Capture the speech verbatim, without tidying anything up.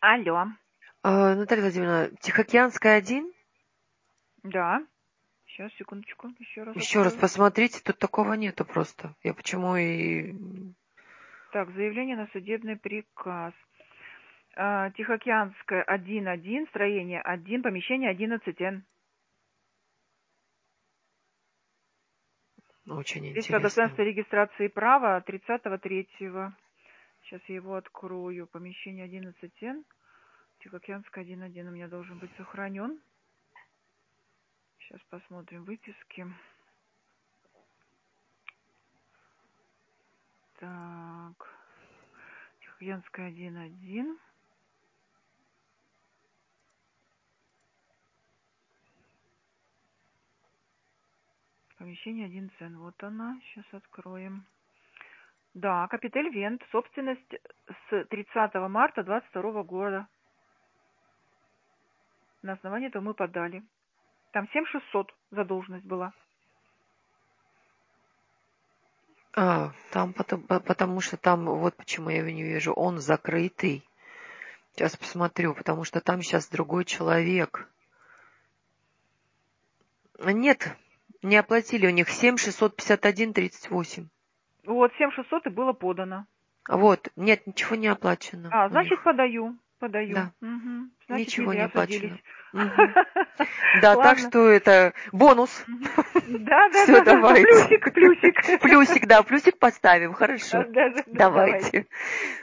Алло. А, Наталья Владимировна, Тихоокеанская один? Да. Сейчас, секундочку, еще раз Еще раз открою. посмотрите, тут такого нету просто. Я почему и... Так, заявление на судебный приказ. А, Тихоокеанская один один, строение один, помещение одиннадцать эн. Очень Свидетельство о интересно. достоинстве регистрации права тридцатого третьего. Сейчас я его открою. Помещение одиннадцать эн. Тихоокеанская один один у меня должен быть сохранен. Сейчас посмотрим выписки. Так. Тихоокеанская один один. Помещение одиннадцать эн. Вот она. Сейчас откроем. Да, Капитель Вент. Собственность с тридцатого марта двадцать второго года. На основании этого мы подали. Там семь тысяч шестьсот задолженность была. А, там потому, потому что там, вот почему я его не вижу, он закрытый. Сейчас посмотрю, потому что там сейчас другой человек. Нет, не оплатили у них семь шестьсот пятьдесят один тридцать восемь. Вот, семь тысяч шестьсот и было подано. Вот, нет, ничего не оплачено А, у значит, них. подаю. Подаю. Да, Угу. Значит, не ничего не зря садились. оплачено. Мгм. Да, так Ладно. что это бонус. Да, да, Все, да, да, да, давайте. плюсик, плюсик. Плюсик, да, плюсик поставим, Да, хорошо. да, да, давайте. Давайте.